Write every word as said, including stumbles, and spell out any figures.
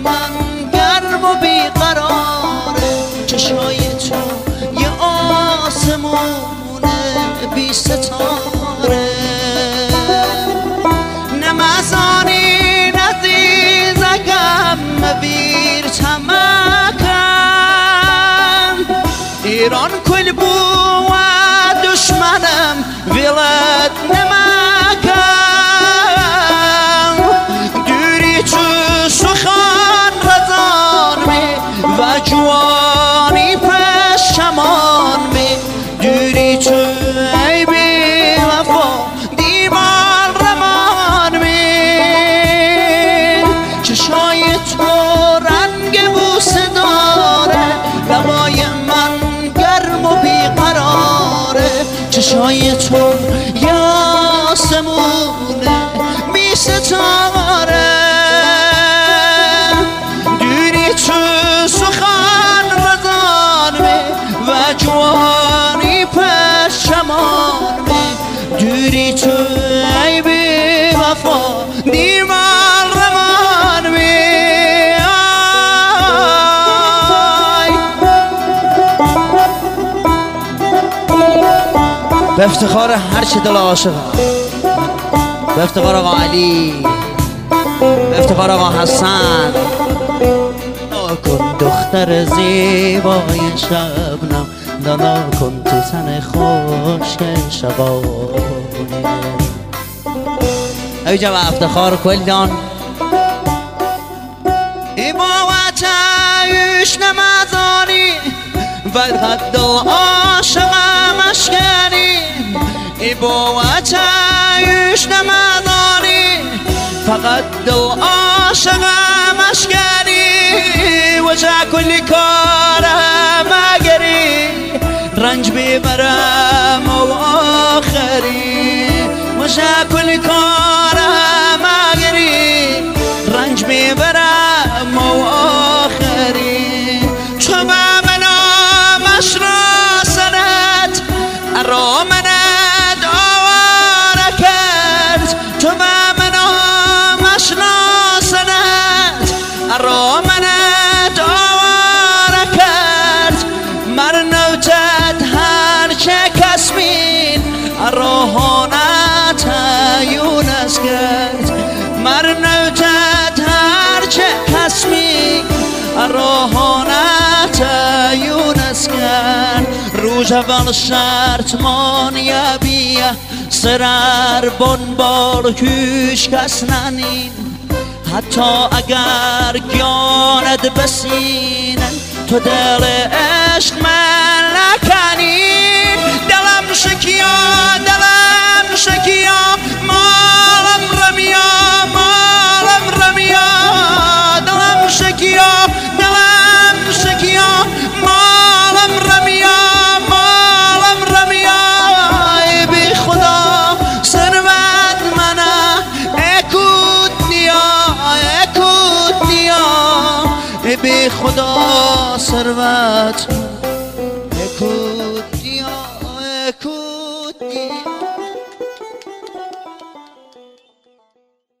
من گرم و بیقراره، چشای تو یه آسمون بی ستاره، نمازانی نزیزگم مبیر تمکم، ایران کل بو و دشمنم ولد نمکم، دوری تو سخن رزان می و جوانی پشمان می، دوری تو ای بی وفا دیوان رمان می، چشای تو رنگ بوسه داره، لبای من گرم و بیقراره، چشای تو یه آسمونه بی ستاره، دوری تو سخن رزان می و جوانی پشمان می، دوری تو ای بی وفا دیوان رمان می. به افتخار هر چه دل عاشق، به افتخار آقا علی، به افتخار آقا حسن، کن دختر زیبای شبنم، دانا کن تو تن خشک شبانی. ایجا به افتخار کلدان ای باوت ایش نمازانی و حد عاشقم اشکنی، ای باوت ایش نمازانی فقط دل عاشقم اشکنی، وجه کلی کارم اگری رنج بیبرم و آخری، وجه کلی کارم اگری رنج بیبرم و آخری، تو به منامش را سنت ارامنت آواره کرد، تو به منامش را سنت ارامنت آواره کرد، مر نوتت هر چه کس بین راهانت یونس کرد، مر نوتت هر چه کس بین راهانت یونس کرد، روز اول شرط مان یبیه سرر بنبار کش کس ننین، حتی اگر گیاند بسینن تو دل عشق من نکنی، دلم شکیا دلم شکیا مالم رمیا مالم رمیا، دلم شکیا دلم شکیا مالم رمیا مالم رمیا، ای بی خدا ثروت منه اکود نیا اکود نیا، ای بی خدا ثروت